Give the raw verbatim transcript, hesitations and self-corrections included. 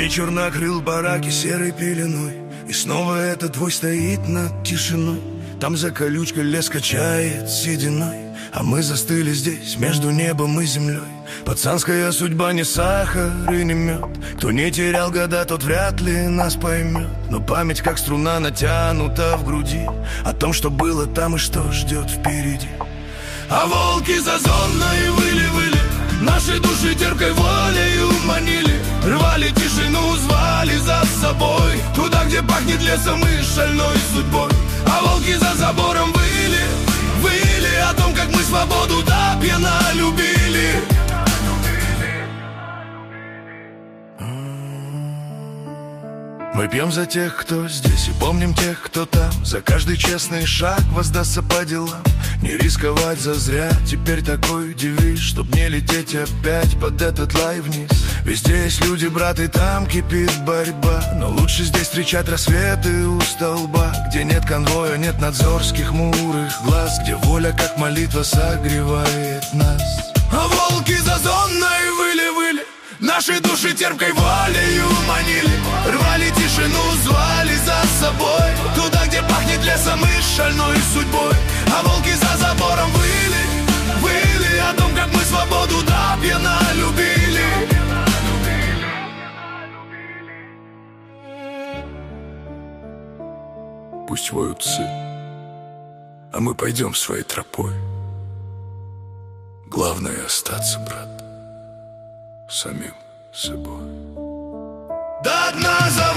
Вечер накрыл бараки серой пеленой, и снова этот твой стоит над тишиной. Там за колючкой лес качает сединой, а мы застыли здесь, между небом и землей. Пацанская судьба не сахар и не мед. Кто не терял года, тот вряд ли нас поймет. Но память как струна натянута в груди о том, что было там и что ждет впереди. А волки за зоной выли-выли, наши души терпкой волею манили. Рвали тишину, звали за собой туда, где пахнет лесом и шальной судьбой. А волки за забором выли, выли о том, как мы свободу да пьяно любили. Мы пьем за тех, кто здесь, и помним тех, кто там. За каждый честный шаг воздастся по делам. Не рисковать зазря, теперь такой девиз, чтоб не лететь опять под этот лай вниз. Везде есть люди, брат, и там кипит борьба, но лучше здесь встречать рассветы у столба, где нет конвоя, нет надзорских хмурых глаз, где воля как молитва согревает нас. А волки за зоной выли-выли, наши души терпкой волею манили. Рвали тишину, звали за собой туда, где пахнет лесом и шальной судьбой. А волки за забором выли, выли о том, как мы свободу да пьяно любили. Пусть воют псы, а мы пойдем своей тропой. Главное остаться, брат, самим собой. До дна за